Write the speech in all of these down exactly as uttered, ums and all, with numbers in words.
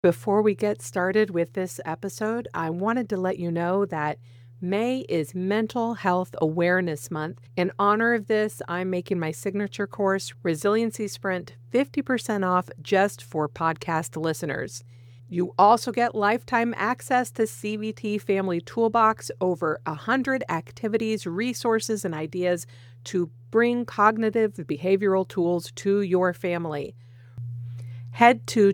Before we get started with this episode, I wanted to let you know that May is Mental Health Awareness Month. In honor of this, I'm making my signature course, Resiliency Sprint, fifty percent off just for podcast listeners. You also get lifetime access to C B T Family Toolbox, over one hundred activities, resources, and ideas to bring cognitive behavioral tools to your family. Head to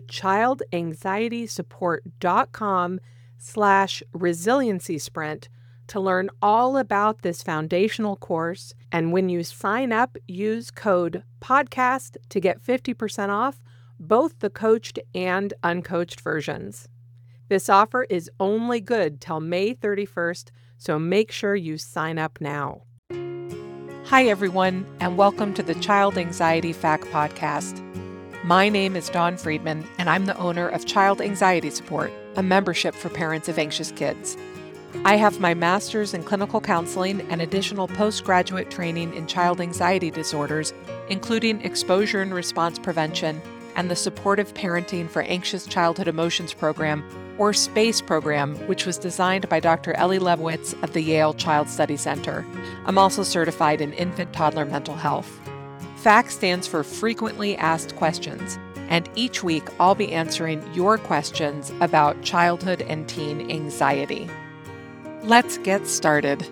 childanxietysupport.com slash resiliency sprint to learn all about this foundational course. And when you sign up, use code podcast to get fifty percent off both the coached and uncoached versions. This offer is only good till May thirty-first, so make sure you sign up now. Hi, everyone, and welcome to the Child Anxiety Fact Podcast. My name is Dawn Friedman, and I'm the owner of Child Anxiety Support, a membership for parents of anxious kids. I have my master's in clinical counseling and additional postgraduate training in child anxiety disorders, including exposure and response prevention and the Supportive Parenting for Anxious Childhood Emotions program, or SPACE program, which was designed by Doctor Ellie Lebowitz of the Yale Child Study Center. I'm also certified in infant-toddler mental health. FACT stands for Frequently Asked Questions, and each week I'll be answering your questions about childhood and teen anxiety. Let's get started.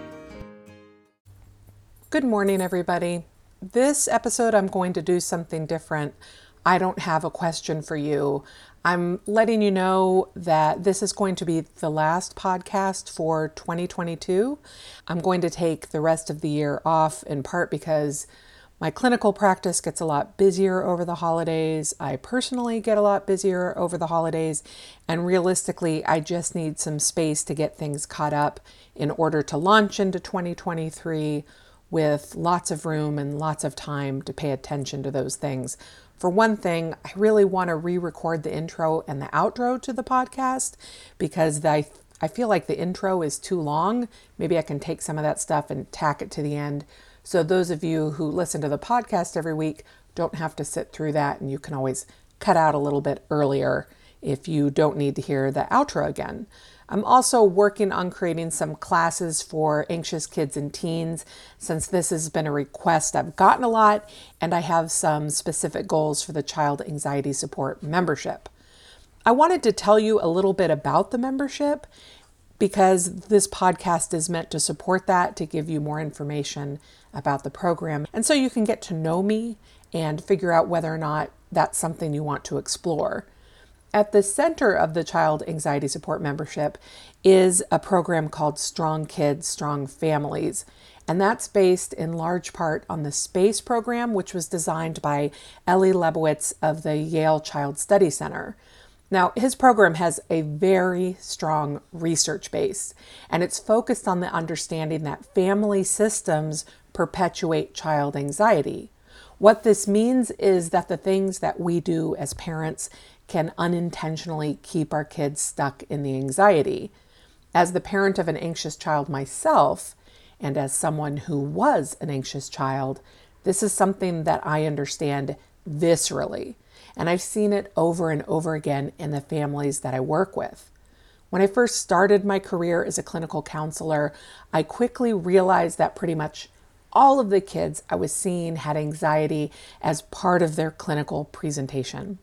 Good morning, everybody. This episode I'm going to do something different. I don't have a question for you. I'm letting you know that this is going to be the last podcast for twenty twenty-two. I'm going to take the rest of the year off, in part because my clinical practice gets a lot busier over the holidays. I personally get a lot busier over the holidays. And realistically, I just need some space to get things caught up in order to launch into twenty twenty-three with lots of room and lots of time to pay attention to those things. For one thing, I really want to re-record the intro and the outro to the podcast because I, I feel like the intro is too long. Maybe I can take some of that stuff and tack it to the end. So those of you who listen to the podcast every week don't have to sit through that, and you can always cut out a little bit earlier if you don't need to hear the outro again. I'm also working on creating some classes for anxious kids and teens, since this has been a request I've gotten a lot, and I have some specific goals for the Child Anxiety Support membership. I wanted to tell you a little bit about the membership because this podcast is meant to support that, to give you more information about the program. And so you can get to know me and figure out whether or not that's something you want to explore. At the center of the Child Anxiety Support membership is a program called Strong Kids, Strong Families. And that's based in large part on the SPACE program, which was designed by Ellie Lebowitz of the Yale Child Study Center. Now, his program has a very strong research base, and it's focused on the understanding that family systems perpetuate child anxiety. What this means is that the things that we do as parents can unintentionally keep our kids stuck in the anxiety. As the parent of an anxious child myself, and as someone who was an anxious child, this is something that I understand viscerally. And I've seen it over and over again in the families that I work with. When I first started my career as a clinical counselor, I quickly realized that pretty much all of the kids I was seeing had anxiety as part of their clinical presentation.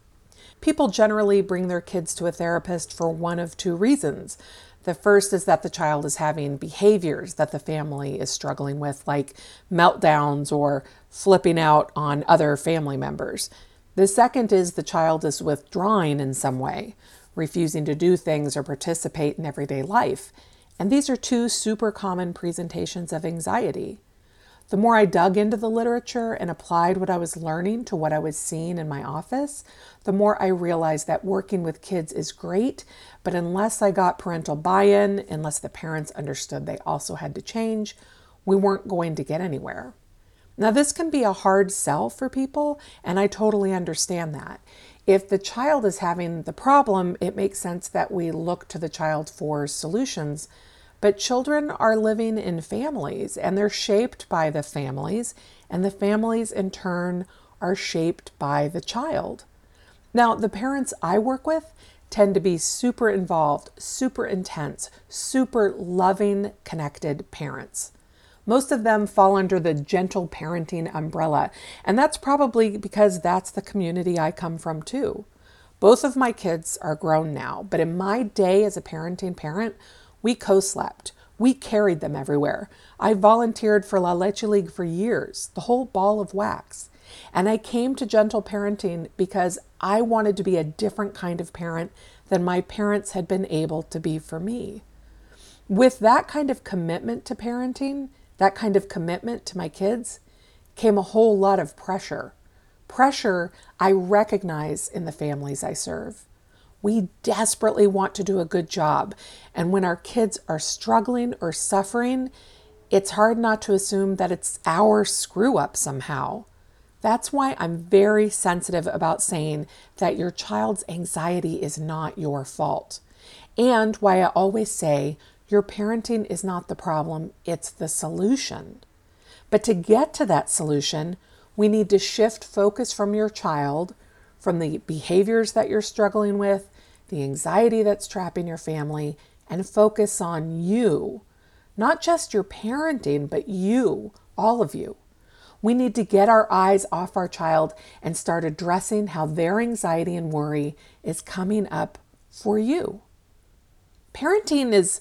People generally bring their kids to a therapist for one of two reasons. The first is that the child is having behaviors that the family is struggling with, like meltdowns or flipping out on other family members. The second is the child is withdrawing in some way, refusing to do things or participate in everyday life. And these are two super common presentations of anxiety. The more I dug into the literature and applied what I was learning to what I was seeing in my office, the more I realized that working with kids is great, but unless I got parental buy-in, unless the parents understood they also had to change, we weren't going to get anywhere. Now, this can be a hard sell for people, and I totally understand that. If the child is having the problem, it makes sense that we look to the child for solutions. But children are living in families, and they're shaped by the families, and the families in turn are shaped by the child. Now, the parents I work with tend to be super involved, super intense, super loving, connected parents. Most of them fall under the gentle parenting umbrella, and that's probably because that's the community I come from too. Both of my kids are grown now, but in my day as a parenting parent, we co-slept. We carried them everywhere. I volunteered for La Leche League for years, the whole ball of wax. And I came to gentle parenting because I wanted to be a different kind of parent than my parents had been able to be for me. With that kind of commitment to parenting, that kind of commitment to my kids, came a whole lot of pressure. Pressure I recognize in the families I serve. We desperately want to do a good job, and when our kids are struggling or suffering, it's hard not to assume that it's our screw up somehow. That's why I'm very sensitive about saying that your child's anxiety is not your fault, and why I always say your parenting is not the problem, it's the solution. But to get to that solution, we need to shift focus from your child, from the behaviors that you're struggling with, the anxiety that's trapping your family, and focus on you. Not just your parenting, but you, all of you. We need to get our eyes off our child and start addressing how their anxiety and worry is coming up for you. Parenting is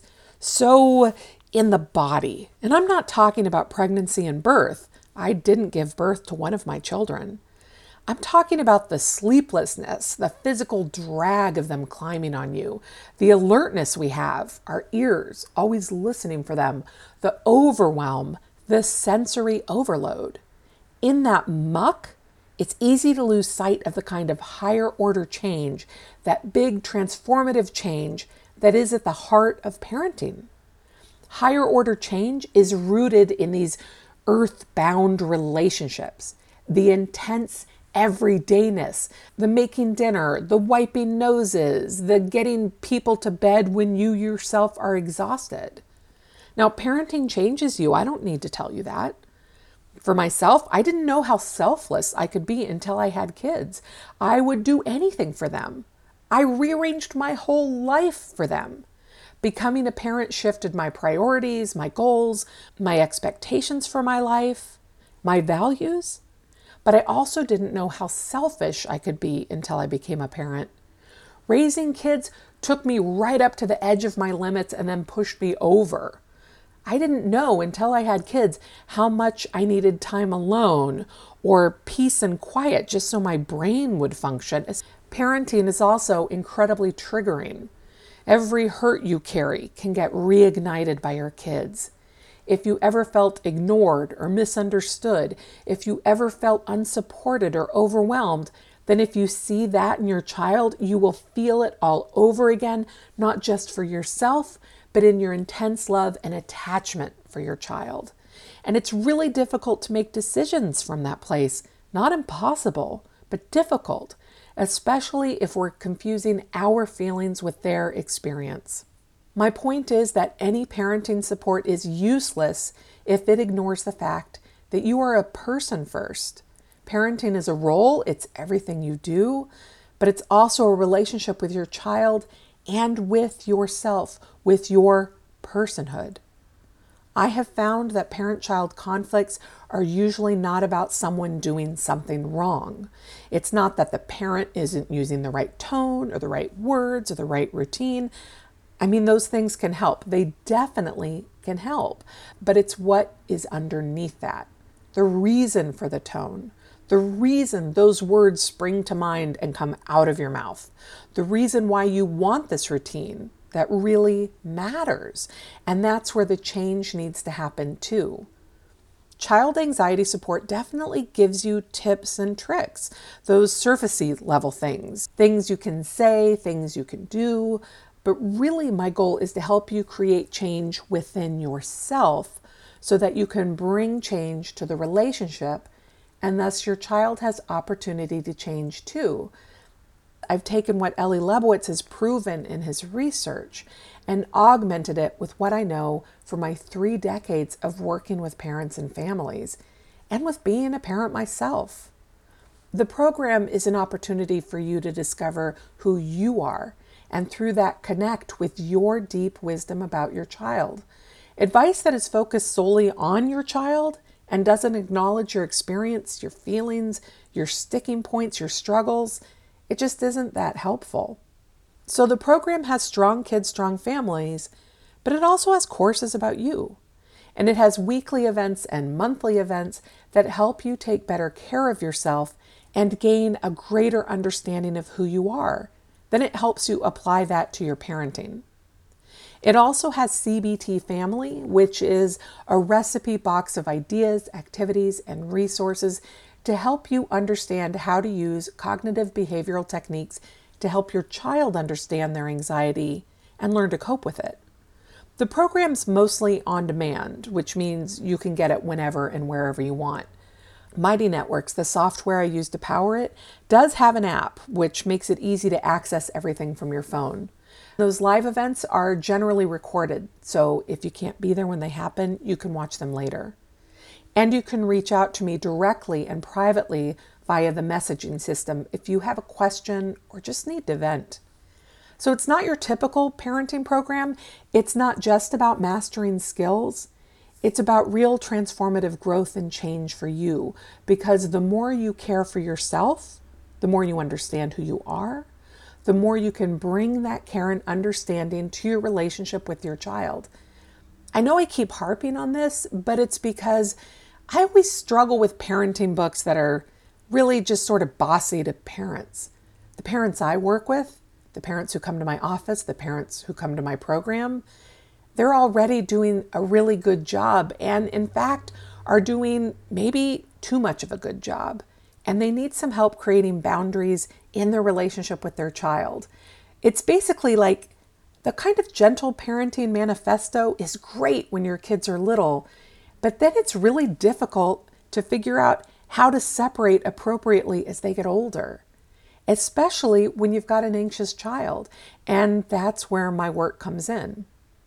so in the body, and I'm not talking about pregnancy and birth. I didn't give birth to one of my children. I'm talking about the sleeplessness, the physical drag of them climbing on you, the alertness we have, our ears always listening for them, the overwhelm, the sensory overload. In that muck, it's easy to lose sight of the kind of higher order change, that big transformative change that is at the heart of parenting. Higher order change is rooted in these earth-bound relationships, the intense everydayness, the making dinner, the wiping noses, the getting people to bed when you yourself are exhausted. Now, parenting changes you. I don't need to tell you that. For myself, I didn't know how selfless I could be until I had kids. I would do anything for them. I rearranged my whole life for them. Becoming a parent shifted my priorities, my goals, my expectations for my life, my values. But I also didn't know how selfish I could be until I became a parent. Raising kids took me right up to the edge of my limits and then pushed me over. I didn't know until I had kids how much I needed time alone or peace and quiet just so my brain would function. Parenting is also incredibly triggering. Every hurt you carry can get reignited by your kids. If you ever felt ignored or misunderstood, if you ever felt unsupported or overwhelmed, then if you see that in your child, you will feel it all over again, not just for yourself, but in your intense love and attachment for your child. And it's really difficult to make decisions from that place. Not impossible, but difficult, especially if we're confusing our feelings with their experience. My point is that any parenting support is useless if it ignores the fact that you are a person first. Parenting is a role, it's everything you do, but it's also a relationship with your child and with yourself, with your personhood. I have found that parent-child conflicts are usually not about someone doing something wrong. It's not that the parent isn't using the right tone or the right words or the right routine. I mean, those things can help. They definitely can help, but it's what is underneath that. The reason for the tone, the reason those words spring to mind and come out of your mouth, the reason why you want this routine that really matters. And that's where the change needs to happen too. Child anxiety support definitely gives you tips and tricks, those surfacey level things, things you can say, things you can do. But really, my goal is to help you create change within yourself so that you can bring change to the relationship, and thus your child has opportunity to change too. I've taken what Eli Lebowitz has proven in his research and augmented it with what I know from my three decades of working with parents and families, and with being a parent myself. The program is an opportunity for you to discover who you are and through that connect with your deep wisdom about your child. Advice that is focused solely on your child and doesn't acknowledge your experience, your feelings, your sticking points, your struggles, it just isn't that helpful. So the program has Strong Kids, Strong Families, but it also has courses about you. And it has weekly events and monthly events that help you take better care of yourself and gain a greater understanding of who you are. Then it helps you apply that to your parenting. It also has C B T Family, which is a recipe box of ideas, activities, and resources to help you understand how to use cognitive behavioral techniques to help your child understand their anxiety and learn to cope with it. The program's mostly on demand, which means you can get it whenever and wherever you want. Mighty Networks, the software I use to power it, does have an app, which makes it easy to access everything from your phone. Those live events are generally recorded, so if you can't be there when they happen, you can watch them later. And you can reach out to me directly and privately via the messaging system if you have a question or just need to vent. So it's not your typical parenting program. It's not just about mastering skills. It's about real transformative growth and change for you, because the more you care for yourself, the more you understand who you are, the more you can bring that care and understanding to your relationship with your child. I know I keep harping on this, but it's because I always struggle with parenting books that are really just sort of bossy to parents. The parents I work with, the parents who come to my office, the parents who come to my program, they're already doing a really good job and, in fact, are doing maybe too much of a good job. And they need some help creating boundaries in their relationship with their child. It's basically like the kind of gentle parenting manifesto is great when your kids are little, but then it's really difficult to figure out how to separate appropriately as they get older, especially when you've got an anxious child. And that's where my work comes in.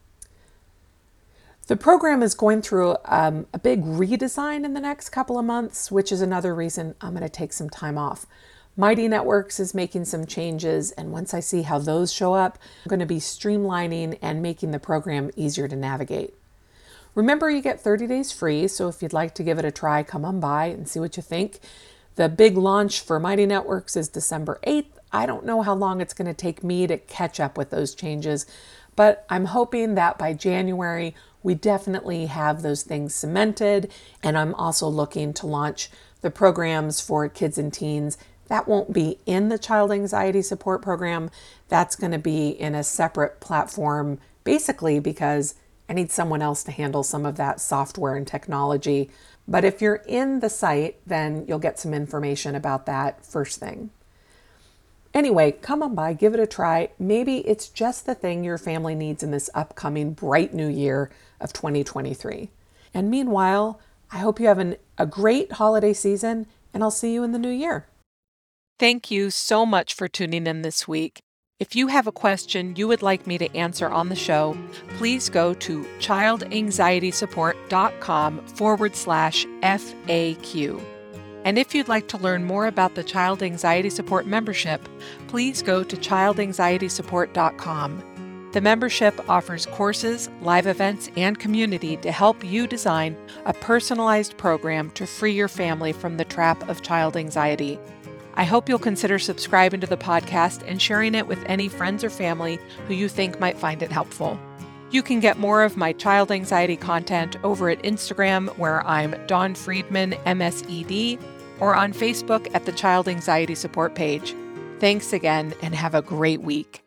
The program is going through um, a big redesign in the next couple of months, which is another reason I'm going to take some time off. Mighty Networks is making some changes, and once I see how those show up, I'm going to be streamlining and making the program easier to navigate. Remember, you get thirty days free, so if you'd like to give it a try, come on by and see what you think. The big launch for Mighty Networks is December eighth. I don't know how long it's going to take me to catch up with those changes, but I'm hoping that by January, we definitely have those things cemented, and I'm also looking to launch the programs for kids and teens. That won't be in the Child Anxiety Support Program. That's going to be in a separate platform, basically because I need someone else to handle some of that software and technology. But if you're in the site, then you'll get some information about that first thing. Anyway, come on by, give it a try. Maybe it's just the thing your family needs in this upcoming bright new year of twenty twenty-three. And meanwhile, I hope you have an, a great holiday season, and I'll see you in the new year. Thank you so much for tuning in this week. If you have a question you would like me to answer on the show, please go to childanxietysupport.com forward slash FAQ. And if you'd like to learn more about the Child Anxiety Support membership, please go to child anxiety support dot com. The membership offers courses, live events, and community to help you design a personalized program to free your family from the trap of child anxiety. I hope you'll consider subscribing to the podcast and sharing it with any friends or family who you think might find it helpful. You can get more of my child anxiety content over at Instagram, where I'm Dawn Friedman, M S E D, or on Facebook at the Child Anxiety Support page. Thanks again, and have a great week.